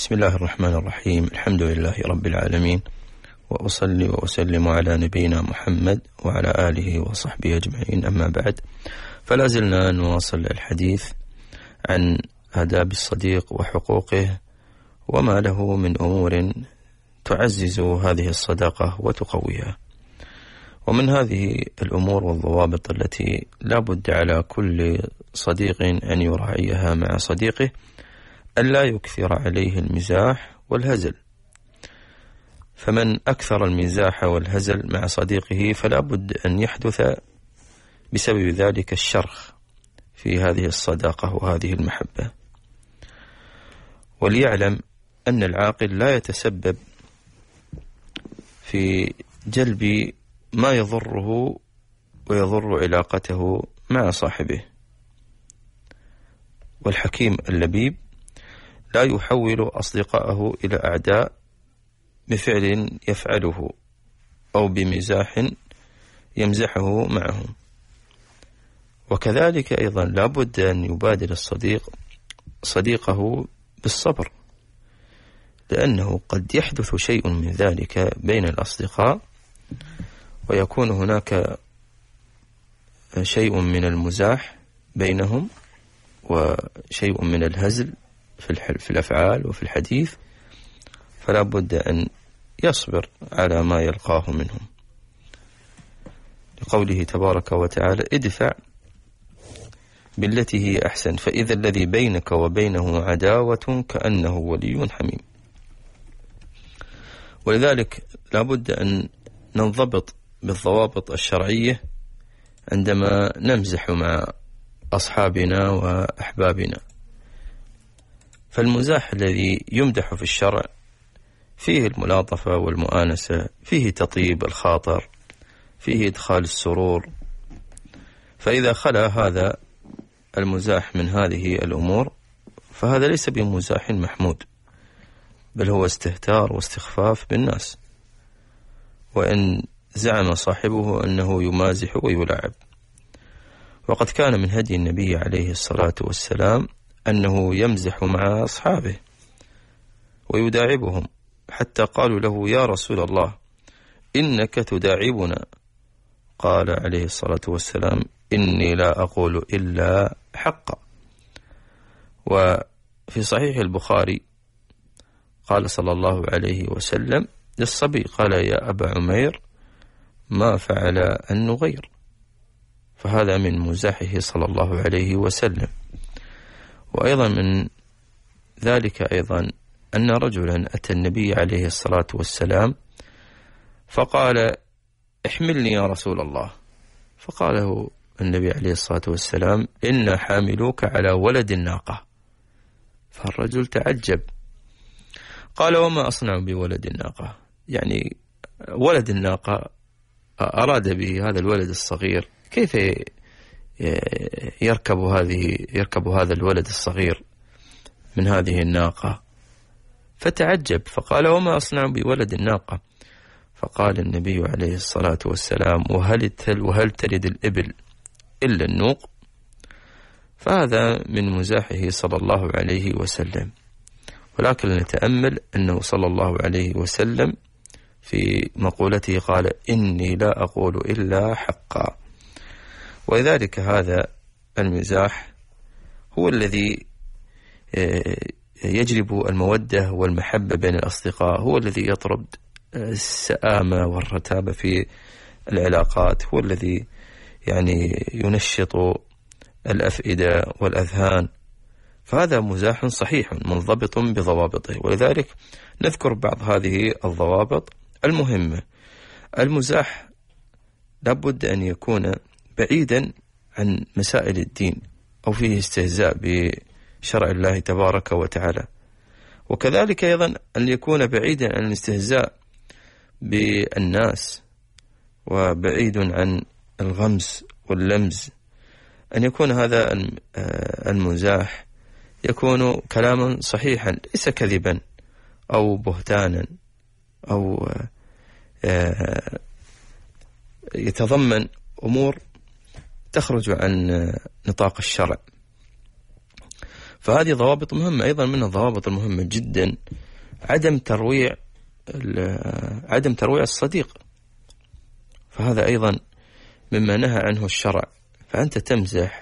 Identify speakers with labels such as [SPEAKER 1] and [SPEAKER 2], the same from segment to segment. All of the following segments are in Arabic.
[SPEAKER 1] بسم الله الرحمن الرحيم. الحمد لله رب العالمين، وأصلي وأسلم على نبينا محمد وعلى آله وصحبه أجمعين، أما بعد، فلا زلنا نواصل الحديث عن آداب الصديق وحقوقه وما له من أمور تعزز هذه الصداقة وتقويها. ومن هذه الأمور والضوابط التي لا بد على كل صديق أن يراعيها مع صديقه ألا يكثر عليه المزاح والهزل، فمن أكثر المزاح والهزل مع صديقه فلا بد أن يحدث بسبب ذلك الشرخ في هذه الصداقة وهذه المحبة. وليعلم أن العاقل لا يتسبب في جلب ما يضره ويضر علاقته مع صاحبه، والحكيم اللبيب لا يحول أصدقائه إلى أعداء بفعل يفعله أو بمزاح يمزحه معهم. وكذلك أيضا لا بد أن يبادل الصديق صديقه بالصبر، لأنه قد يحدث شيء من ذلك بين الأصدقاء ويكون هناك شيء من المزاح بينهم وشيء من الهزل في الأفعال وفي الحديث، فلا بد أن يصبر على ما يلقاه منهم، لقوله تبارك وتعالى: ادفع بالتي هي أحسن فإذا الذي بينك وبينه عداوة كأنه ولي حميم. ولذلك لا بد أن ننضبط بالضوابط الشرعية عندما نمزح مع أصحابنا وأحبابنا. فالمزاح الذي يمدح في الشرع فيه الملاطفة والمؤانسة، فيه تطيب الخاطر، فيه إدخال السرور. فإذا خلا هذا المزاح من هذه الأمور فهذا ليس بمزاح محمود، بل هو استهتار واستخفاف بالناس، وإن زعم صاحبه أنه يمازح ويلعب. وقد كان من هدي النبي عليه الصلاة والسلام أنه يمزح مع أصحابه ويداعبهم، حتى قالوا له: يا رسول الله إنك تداعبنا. قال عليه الصلاة والسلام: إني لا أقول إلا حقا. وفي صحيح البخاري قال صلى الله عليه وسلم للصبي: قال: يا أبا عمير ما فعل النغير. فهذا من مزاحه صلى الله عليه وسلم. وأيضا من ذلك أيضا أن رجلا أتى النبي عليه الصلاة والسلام فقال: احملني يا رسول الله. فقاله النبي عليه الصلاة والسلام: إنا حاملوك على ولد الناقة. فالرجل تعجب، قال: وما أصنع بولد الناقة؟ يعني ولد الناقة أراد به هذا الولد الصغير، كيف يركب هذا الولد الصغير من هذه الناقة؟ فتعجب فقال: وما أصنع بولد الناقة؟ فقال النبي عليه الصلاة والسلام: وهل تلد الإبل إلا النوق؟ فهذا من مزاحه صلى الله عليه وسلم. ولكن نتأمل أنه صلى الله عليه وسلم في مقولته قال: إني لا أقول إلا حقا. ولذلك هذا المزاح هو الذي يجلب المودة والمحبة بين الأصدقاء، هو الذي يطرد السآمة والرتابة في العلاقات، هو الذي يعني ينشط الأفئدة والأذهان. فهذا مزاح صحيح منضبط بضوابطه. ولذلك نذكر بعض هذه الضوابط المهمة. المزاح لابد أن يكون بعيدا عن مسائل الدين أو فيه استهزاء بشرع الله تبارك وتعالى. وكذلك أيضا أن يكون بعيدا عن الاستهزاء بالناس وبعيد عن الغمز واللمز. أن يكون هذا المزاح يكون كلاما صحيحا ليس كذبا أو بهتانا أو يتضمن أمور تخرج عن نطاق الشرع. فهذه ضوابط مهمة. أيضا من الضوابط المهمة جدا عدم ترويع الصديق، فهذا أيضا مما نهى عنه الشرع. فأنت تمزح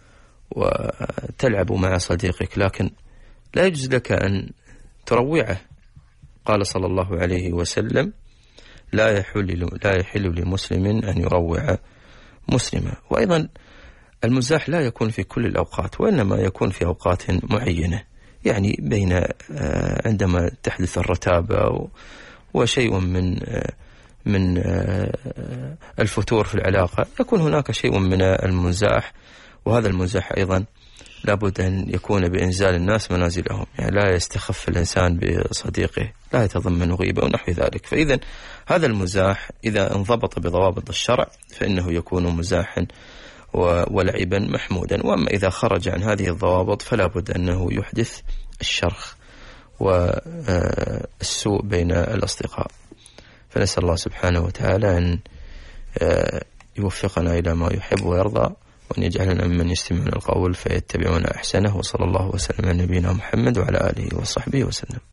[SPEAKER 1] وتلعب مع صديقك، لكن لا يجوز لك أن تروعه. قال صلى الله عليه وسلم: لا يحل لمسلم أن يروع مسلما. وأيضا المزاح لا يكون في كل الأوقات، وإنما يكون في أوقات معينة، يعني بين عندما تحدث الرتابة وشيء من الفتور في العلاقة، يكون هناك شيء من المزاح. وهذا المزاح أيضا لابد أن يكون بإنزال الناس منازلهم، يعني لا يستخف الإنسان بصديقه، لا يتضمن غيبة ونحو ذلك. فإذا هذا المزاح إذا انضبط بضوابط الشرع فإنه يكون مزاحا ولعبا محمودا. وأما إذا خرج عن هذه الضوابط فلا بد أنه يحدث الشرخ والسوء بين الأصدقاء. فنسأل الله سبحانه وتعالى أن يوفقنا إلى ما يحب ويرضى، وأن يجعلنا ممن يستمعون القول فيتبعون أحسنه. وصلى الله وسلم على نبينا محمد وعلى آله وصحبه وسلم.